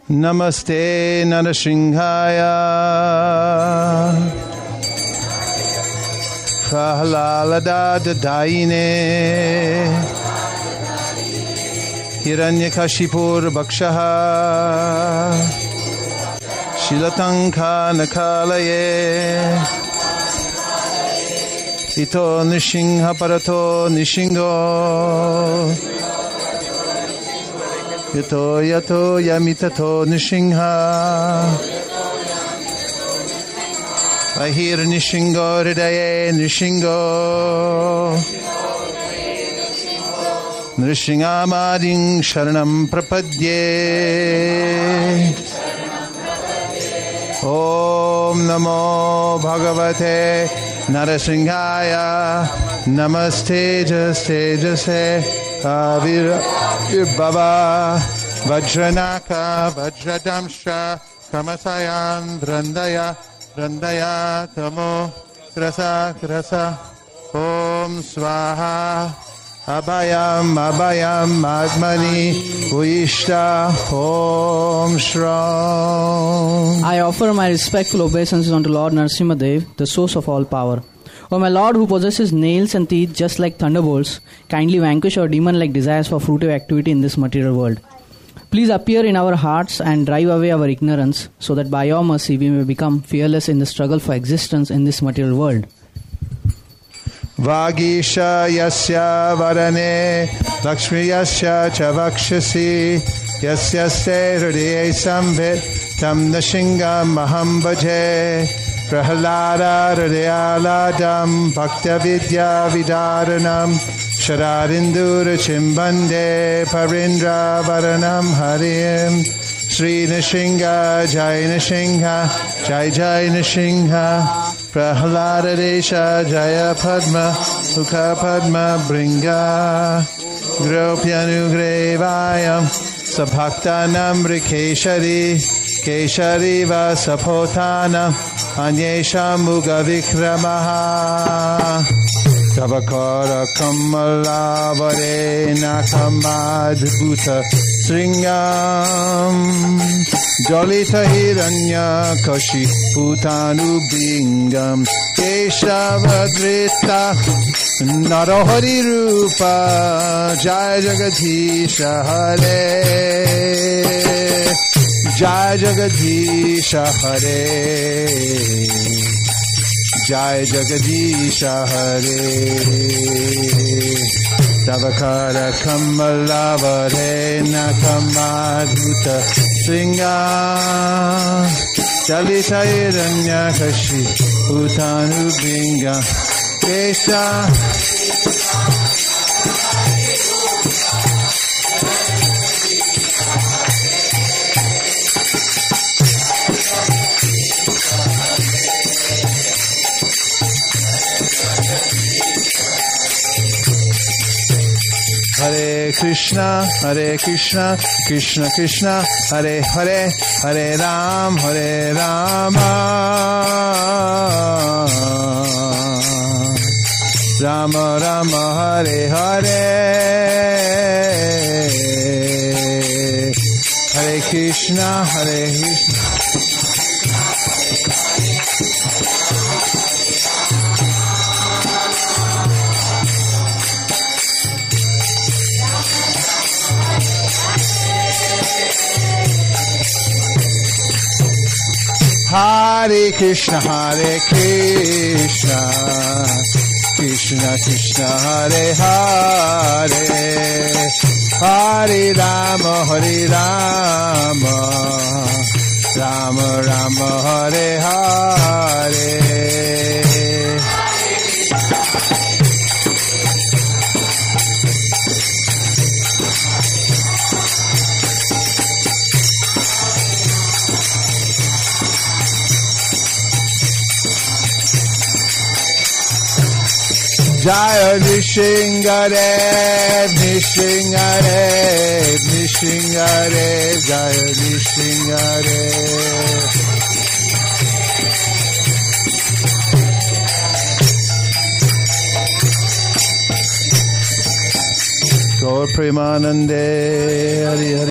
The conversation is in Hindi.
नमस्ते नरसिंहाय प्रह्लादाददायिने हिरण्यकशिपुर्भक्षः शीलतङ्खानकालये इतो नृसिंह परतो नृसिंहो यतो यतो यमिततो नृसिंह बहिर्नृसिंहो हृदये नृसिंहो नृसिंहामादिं शरणं प्रपद्ये ॐ नमो भगवते नरसिंहाय नमस्ते जसे आविर्भवा वज्रनाक वज्रदंश कमसयान् रन्दया तमो रस ॐ स्वाहा अभयम् आत्मनि उयिष्टा ॐ श्रौं. I offer my respectful obeisances unto Lord Narasimhadev, the source of all power. O my Lord, who possesses nails and teeth just like thunderbolts, kindly vanquish our demon-like desires for fruitive activity in this material world. Please appear in our hearts and drive away our ignorance, so that by your mercy we may become fearless in the struggle for existence in this material world. Vagisha yasya varane lakshmi yasya cha vakshasi yasya se hridaye sambhit tam nrsingham maham bhaje prahlada hridayaladam bhakta vidya vidaranam shararindur chimbande parindra varanam harim Shri Nrsinga Jai Nrsinga Jai Nrsinga Prahlada Desha Jaya Padma Sukha Padma Bringa Gropyanugravayam Sabhaktanam Keshari Vasapotanam Anyesham Muga Vikramaha Tavakara Kamala Varena Kamadbhuta Sringam Jalita Hiranya Kashi Putanu Bingam Keshavadrita Narahari Rupa Jai Jagadhisha Hare Jai Jagadhisha Hare Jai Jagadisha Hare Tavakara Kamalavare Nakamadhuta Sringa Chalita Hiranya Kashi Utanu Binga Kesha Hare Krishna, Krishna Krishna, Hare Hare, Hare Rama, Rama Rama, Hare Hare, Hare Krishna, Hare Krishna. Hare Krishna, Krishna Krishna, Hare Hare, Hare Rama, Rama Rama, Hare Hare. Jaya Nrsingadev, Jaya Nrsingadev. Gaur Premanande Hari Hari.